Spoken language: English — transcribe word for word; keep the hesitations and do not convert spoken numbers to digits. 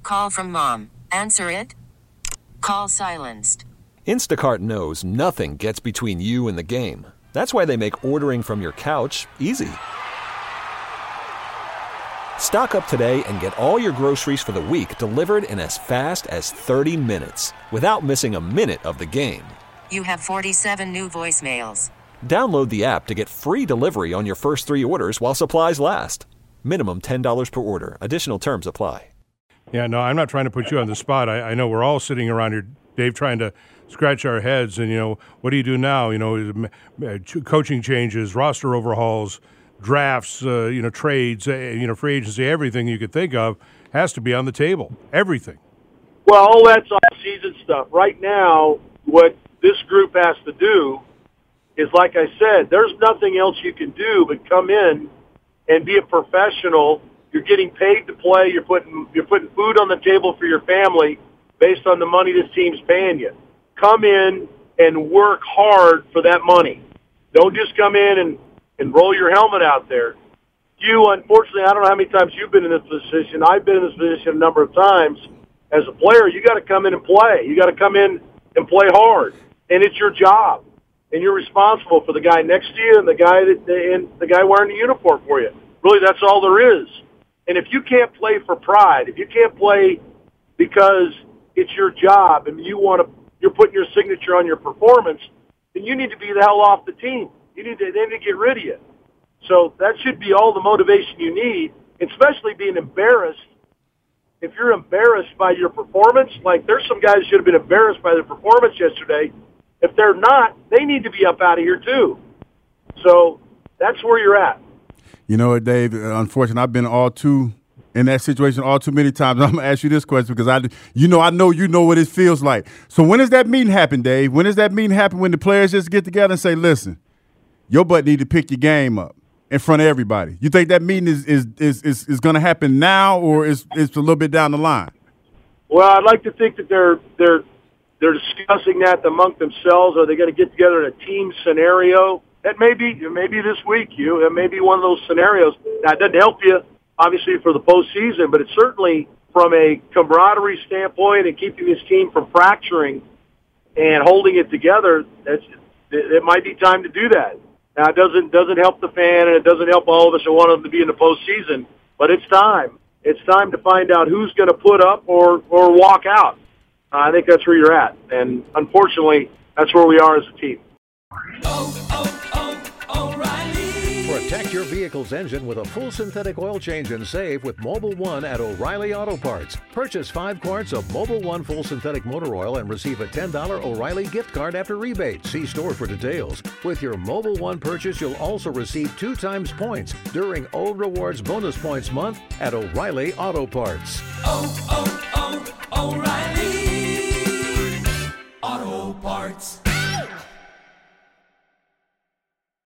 call from mom. Answer it. Call silenced. Instacart knows nothing gets between you and the game. That's why they make ordering from your couch easy. Stock up today and get all your groceries for the week delivered in as fast as thirty minutes without missing a minute of the game. You have forty-seven new voicemails. Download the app to get free delivery on your first three orders while supplies last. Minimum ten dollars per order. Additional terms apply. Yeah, no, I'm not trying to put you on the spot. I, I know we're all sitting around here, Dave, trying to scratch our heads and, you know, what do you do now? You know, coaching changes, roster overhauls, drafts, uh, you know, trades, uh, you know, free agency, everything you could think of has to be on the table. Everything. Well, all that's off-season stuff. Right now, what this group has to do is, like I said, there's nothing else you can do but come in and be a professional. You're getting paid to play. You're putting you're putting food on the table for your family based on the money this team's paying you. Come in and work hard for that money. Don't just come in and, and roll your helmet out there. You, unfortunately, I don't know how many times you've been in this position. I've been in this position a number of times. As a player, you got to come in and play. You got to come in and play hard, and it's your job, and you're responsible for the guy next to you and the guy that and the guy wearing the uniform for you. Really, that's all there is. And if you can't play for pride, if you can't play because it's your job and you want to, you're putting your signature on your performance, then you need to be the hell off the team. You need to, they need to get rid of you. So that should be all the motivation you need, especially being embarrassed. If you're embarrassed by your performance, like there's some guys who should have been embarrassed by their performance yesterday. If they're not, they need to be up out of here too. So that's where you're at. You know what, Dave? Unfortunately, I've been all too in that situation all too many times. I'm gonna ask you this question because I, you know, I know you know what it feels like. So when does that meeting happen, Dave? When does that meeting happen? When the players just get together and say, "Listen, your butt need to pick your game up in front of everybody." You think that meeting is is is is, is going to happen now, or is it's a little bit down the line? Well, I'd like to think that they're they're they're discussing that among themselves. Are they going to get together in a team scenario? That may be, it may be this week, you. It may be one of those scenarios. Now, it doesn't help you, obviously, for the postseason, but it's certainly from a camaraderie standpoint and keeping this team from fracturing and holding it together. That's, it, it might be time to do that. Now, it doesn't doesn't help the fan, and it doesn't help all of us who want them to be in the postseason, but it's time. It's time to find out who's going to put up or, or walk out. Uh, I think that's where you're at, and unfortunately, that's where we are as a team. Oh, oh, oh, O'Reilly. Protect your vehicle's engine with a full synthetic oil change and save with Mobil one at O'Reilly Auto Parts. Purchase five quarts of Mobil one full synthetic motor oil and receive a ten dollars O'Reilly gift card after rebate. See store for details. With your Mobil one purchase, you'll also receive two times points during O Rewards Bonus Points Month at O'Reilly Auto Parts. Oh, oh, oh, O'Reilly.